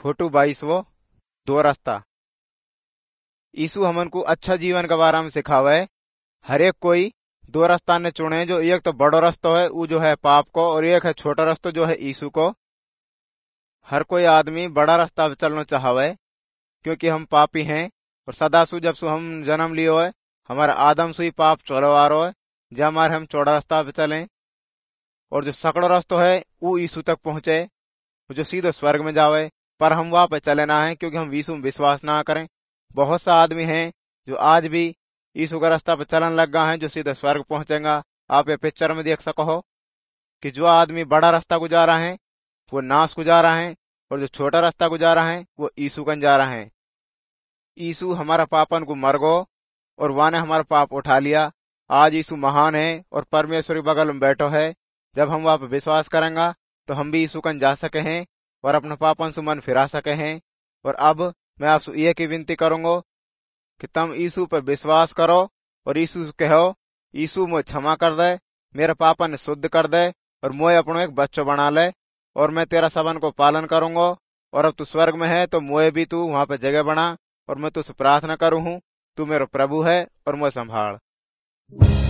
Photo 22 दो रास्ता। यीशु हमन को अच्छा जीवन के बारे में सिखावे। हर एक कोई दो रास्ता ने चुने, जो एक तो बड़ो रास्ता है वो जो है पाप को, और एक है छोटा रास्ता जो है यीशु को। हर कोई आदमी बड़ा रास्ता पे चलना चाहवे, क्योंकि हम पापी हैं और सदा सु जब सु हम जन्म लियो है हमारा आदम सु ही पाप चलो आ रहा है। जब हमारे हम चौड़ा रास्ता पे चले, और जो सकड़ो रास्ता है वो यीशु तक पहुंचे, जो सीधे स्वर्ग में जावे। पर हम वहां पे चले ना है, क्योंकि हम यीशु में विश्वास ना करें। बहुत सा आदमी हैं जो आज भी यीशु का रास्ता पे चलन लग गए हैं, जो सीधे स्वर्ग पहुंचेगा। आप ये पिक्चर में देख सको हो कि जो आदमी बड़ा रास्ता गुजारा है वो नाश गुजारा है, और जो छोटा रास्ता गुजारा है वो यीशु कन जा रहा है। यीशु हमारा पापन को मर गो और वाने हमारा पाप उठा लिया। आज यीशु महान है और परमेश्वर के बगल में बैठो है। जब हम वहां पर विश्वास करेंगे तो हम भी यीशु कन जा सके हैं और अपने पापन से मन फिरा सके हैं। और अब मैं आपसे ये की विनती करूंगा कि तुम यीशु पर विश्वास करो और यीशु से कहो, यीशु मुझे क्षमा कर दे, मेरे पापा ने शुद्ध कर दे और मुझे अपना एक बच्चों बना ले, और मैं तेरा सबन को पालन करूंगा। और अब तू स्वर्ग में है तो मुझे भी तू वहां पे जगह बना, और मैं तुझसे प्रार्थना करूं हूं, तू मेरा प्रभु है और मुझे संभाल।